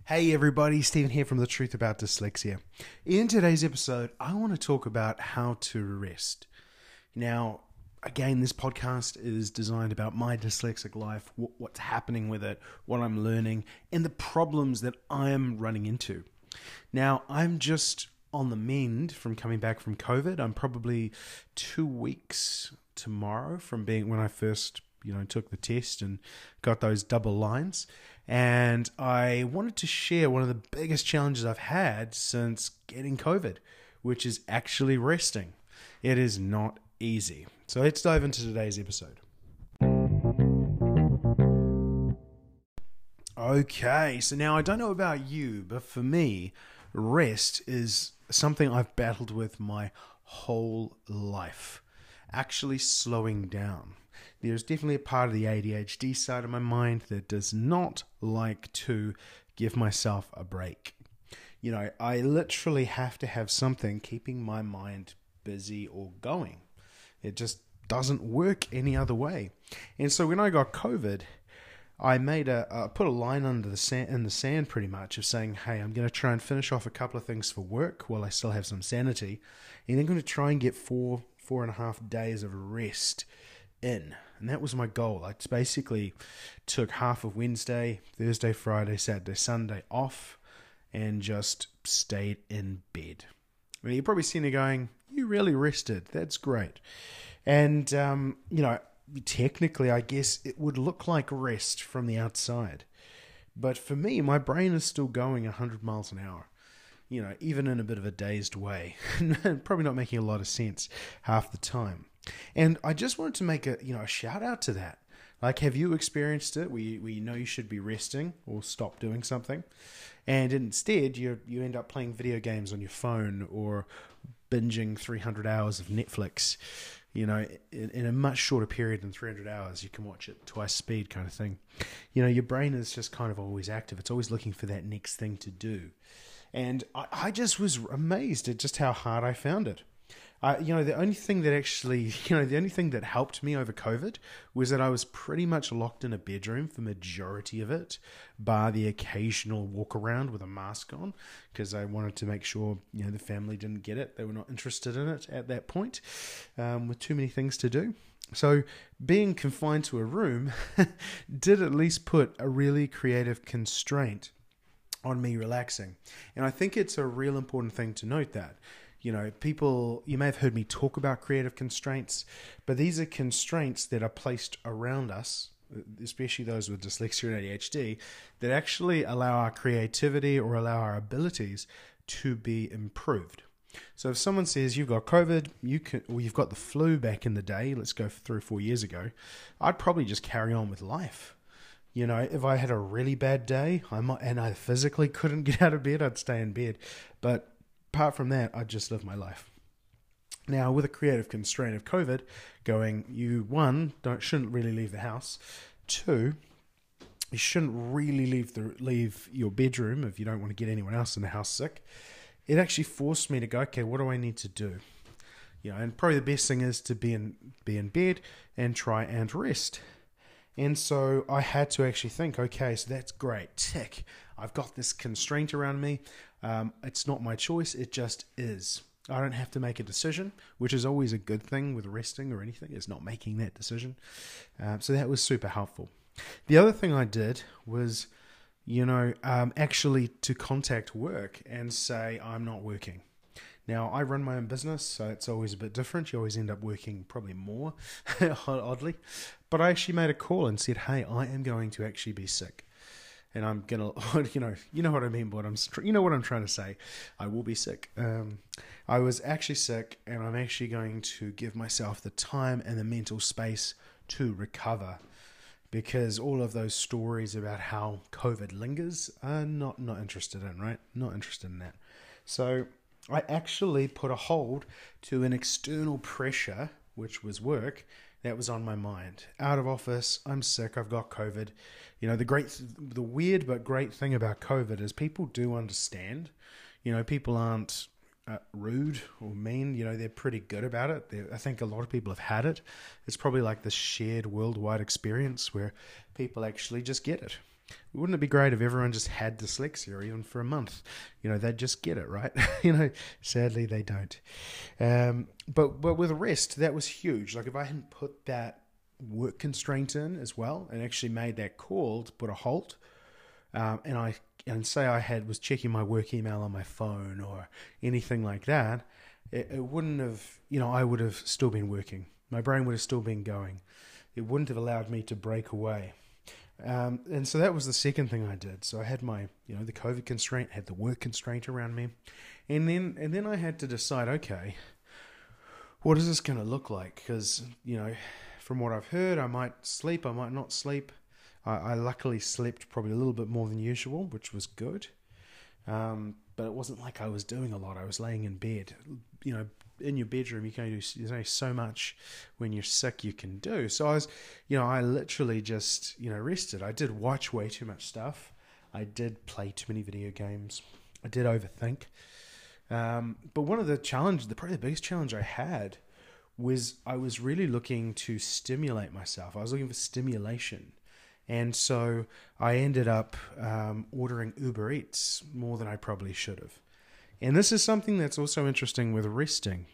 Hey everybody, Stephen here from The Truth About Dyslexia. In today's episode, I want to talk about how to rest. Now, again, this podcast is designed about my dyslexic life, what's happening with it, what I'm learning, and the problems that I'm running into. Now, I'm just on the mend from coming back from COVID. I'm probably 2 weeks tomorrow from being when I first took the test and got those double lines. And I wanted to share one of the biggest challenges I've had since getting COVID, which is actually resting. It is not easy. So let's dive into today's episode. Okay, so now I don't know about you, but for me, rest is something I've battled with my whole life. Actually slowing down. There's definitely a part of the ADHD side of my mind that does not like to give myself a break. I literally have to have something keeping my mind busy or going. It just doesn't work any other way. And so when I got COVID, I made put a line under the sand, in the sand pretty much, of saying, hey, I'm going to try and finish off a couple of things for work while I still have some sanity, and then going to try and get four and a half days of rest in. And that was my goal. I basically took half of Wednesday, Thursday, Friday, Saturday, Sunday off and just stayed in bed. Well, you're probably sitting there going, you really rested. That's great. And, technically, I guess it would look like rest from the outside. But for me, my brain is still going 100 miles an hour. Even in a bit of a dazed way. Probably not making a lot of sense half the time. And I just wanted to make a shout out to that. Like, have you experienced it where you know you should be resting or stop doing something, and instead you end up playing video games on your phone or binging 300 hours of Netflix, in a much shorter period than 300 hours. You can watch it twice speed kind of thing. Your brain is just kind of always active. It's always looking for that next thing to do. And I just was amazed at just how hard I found it. The only thing that helped me over COVID was that I was pretty much locked in a bedroom for majority of it, bar the occasional walk around with a mask on, because I wanted to make sure, the family didn't get it. They were not interested in it at that point, with too many things to do. So being confined to a room did at least put a really creative constraint on me relaxing. And I think it's a real important thing to note that. People, you may have heard me talk about creative constraints, but these are constraints that are placed around us, especially those with dyslexia and ADHD, that actually allow our creativity or allow our abilities to be improved. So if someone says you've got COVID, or you've got the flu back in the day, let's go 3 or 4 years ago, I'd probably just carry on with life. If I had a really bad day, and I physically couldn't get out of bed, I'd stay in bed. But apart from that, I'd just live my life. Now, with a creative constraint of COVID, going, you, one, shouldn't really leave the house. 2, you shouldn't really leave your bedroom if you don't want to get anyone else in the house sick. It actually forced me to go, okay, what do I need to do? And probably the best thing is to be in bed and try and rest. And so I had to actually think, okay, so that's great. Tick. I've got this constraint around me. It's not my choice. It just is. I don't have to make a decision, which is always a good thing with resting or anything, is not making that decision. So that was super helpful. The other thing I did was, actually to contact work and say, I'm not working. Now, I run my own business, so it's always a bit different. You always end up working probably more, oddly. But I actually made a call and said, hey, I am going to actually be sick. And I'm going to, you know what I mean, but what I'm trying to say. I will be sick. I was actually sick, and I'm actually going to give myself the time and the mental space to recover. Because all of those stories about how COVID lingers are not interested in, right? Not interested in that. So I actually put a hold to an external pressure, which was work, that was on my mind. Out of office, I'm sick, I've got COVID. The weird but great thing about COVID is people do understand. People aren't rude or mean. They're pretty good about it. I think a lot of people have had it. It's probably like this shared worldwide experience where people actually just get it. Wouldn't it be great if everyone just had dyslexia even for a month? They'd just get it, right? Sadly they don't. But with rest, that was huge. Like if I hadn't put that work constraint in as well and actually made that call to put a halt, and say I was checking my work email on my phone or anything like that, it wouldn't have, I would have still been working. My brain would have still been going. It wouldn't have allowed me to break away. And so that was the second thing I did. So I had my, the COVID constraint, had the work constraint around me. And then I had to decide, okay, what is this going to look like? Because, from what I've heard, I might sleep, I might not sleep. I luckily slept probably a little bit more than usual, which was good. But it wasn't like I was doing a lot. I was laying in bed. In your bedroom, you can do, there's only so much when you're sick you can do. So I literally just, rested. I did watch way too much stuff. I did play too many video games. I did overthink. But one of the challenges, probably the biggest challenge I had was I was really looking to stimulate myself. I was looking for stimulation. And so I ended up ordering Uber Eats more than I probably should have. And this is something that's also interesting with resting.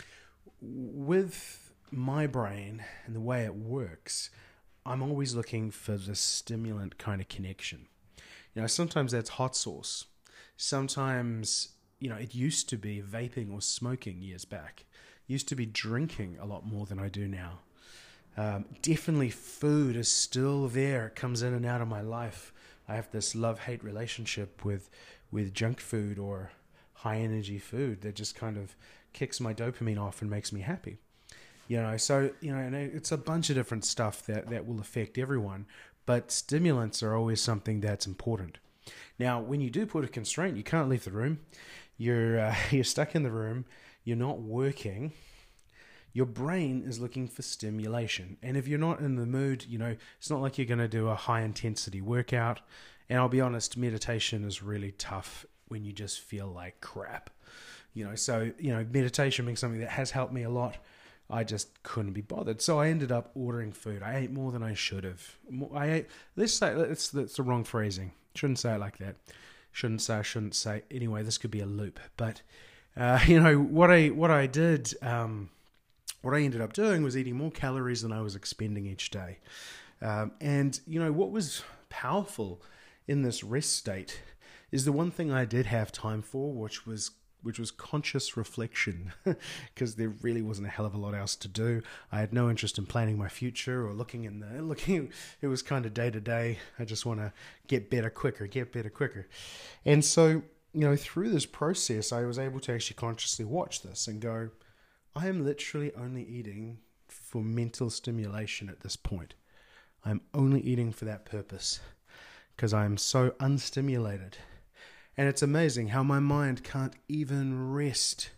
With my brain and the way it works, I'm always looking for the stimulant kind of connection. Sometimes that's hot sauce. Sometimes, it used to be vaping or smoking years back. It used to be drinking a lot more than I do now. Definitely food is still there. It comes in and out of my life. I have this love-hate relationship with junk food or high-energy food that just kind of kicks my dopamine off and makes me happy. So, and it's a bunch of different stuff that will affect everyone, but stimulants are always something that's important. Now, when you do put a constraint, you can't leave the room. You're stuck in the room. You're not working. Your brain is looking for stimulation. And if you're not in the mood, it's not like you're going to do a high-intensity workout. And I'll be honest, meditation is really tough when you just feel like crap. So meditation being something that has helped me a lot, I just couldn't be bothered. So I ended up ordering food. I ate more than I should have. Let's say, that's the wrong phrasing. Shouldn't say it like that. Shouldn't say. Anyway, this could be a loop. But, what I did... what I ended up doing was eating more calories than I was expending each day. And what was powerful in this rest state is the one thing I did have time for, which was conscious reflection, because there really wasn't a hell of a lot else to do. I had no interest in planning my future or looking. It was kind of day to day. I just want to get better quicker. And so, through this process, I was able to actually consciously watch this and go, I am literally only eating for mental stimulation at this point. I'm only eating for that purpose because I'm so unstimulated. And it's amazing how my mind can't even rest.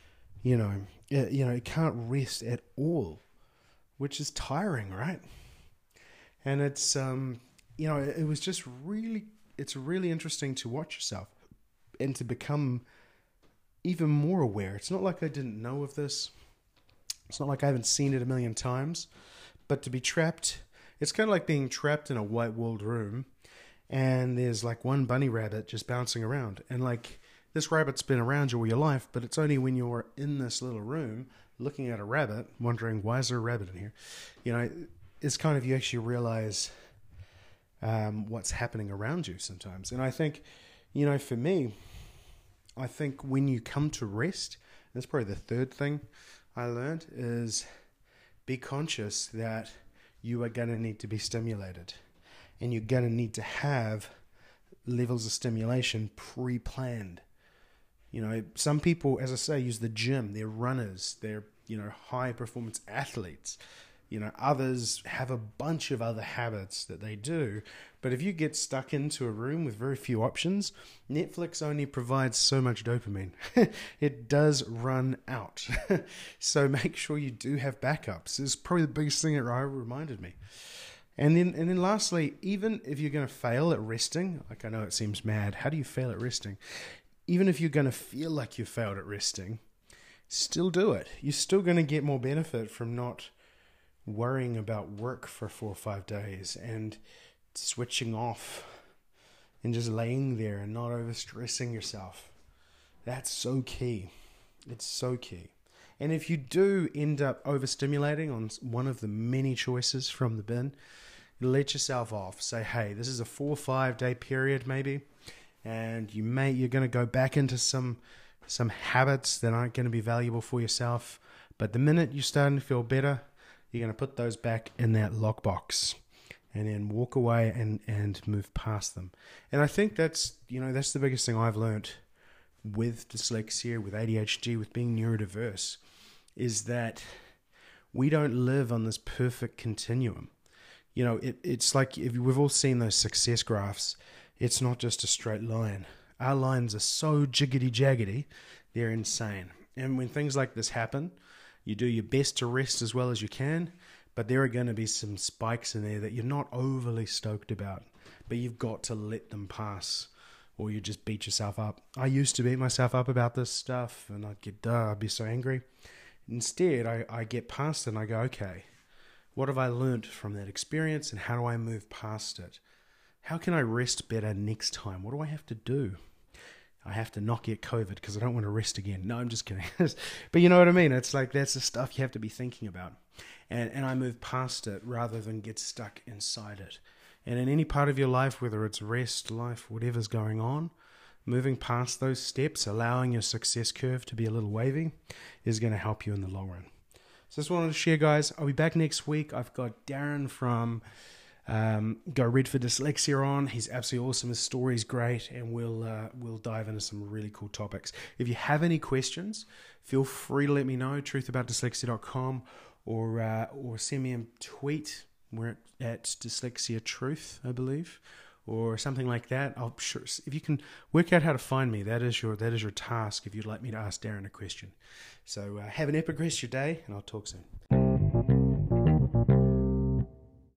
It can't rest at all, which is tiring, right? And it's, it was just it's really interesting to watch yourself and to become even more aware. It's not like I didn't know of this. It's not like I haven't seen it a million times. But to be trapped, it's kind of like being trapped in a white-walled room and there's like one bunny rabbit just bouncing around. And like this rabbit's been around you all your life, but it's only when you're in this little room looking at a rabbit, wondering, why is there a rabbit in here? It's kind of, you actually realize what's happening around you sometimes. And I think, for me, I think when you come to rest, that's probably the third thing I learned, is be conscious that you are going to need to be stimulated. And you're going to need to have levels of stimulation pre-planned. Some people, as I say, use the gym. They're runners. They're, high-performance athletes. Others have a bunch of other habits that they do. But if you get stuck into a room with very few options, Netflix only provides so much dopamine. It does run out. So make sure you do have backups. It's probably the biggest thing that reminded me. And then lastly, even if you're going to fail at resting, like I know it seems mad, how do you fail at resting? Even if you're going to feel like you failed at resting, still do it. You're still going to get more benefit from not worrying about work for 4 or 5 days and switching off and just laying there and not overstressing yourself. That's so key. It's so key. And if you do end up overstimulating on one of the many choices from the bin, let yourself off. Say, hey, this is a 4 or 5 day period maybe, and you're going to go back into some habits that aren't going to be valuable for yourself. But the minute you're starting to feel better, you're going to put those back in that lockbox and then walk away and move past them. And I think that's the biggest thing I've learned with dyslexia, with ADHD, with being neurodiverse, is that we don't live on this perfect continuum. It's like, if we've all seen those success graphs, it's not just a straight line. Our lines are so jiggity-jaggedy, they're insane. And when things like this happen, you do your best to rest as well as you can, but there are going to be some spikes in there that you're not overly stoked about, but you've got to let them pass, or you just beat yourself up. I used to beat myself up about this stuff, and I'd be so angry. Instead, I get past it and I go, okay, what have I learned from that experience, and how do I move past it? How can I rest better next time? What do I have to do? I have to not get COVID because I don't want to rest again. No, I'm just kidding. But you know what I mean? It's like, that's the stuff you have to be thinking about. And I move past it rather than get stuck inside it. And in any part of your life, whether it's rest, life, whatever's going on, moving past those steps, allowing your success curve to be a little wavy, is going to help you in the long run. So just wanted to share, guys. I'll be back next week. I've got Darren from Go Red for Dyslexia on. He's absolutely awesome. His story's great, and we'll dive into some really cool topics. If you have any questions, feel free to let me know, truthaboutdyslexia.com, or send me a tweet. We're at Dyslexia Truth, I believe, or something like that. If you can work out how to find me, that is your task if you'd like me to ask Darren a question. So have an epic rest of your day, and I'll talk soon.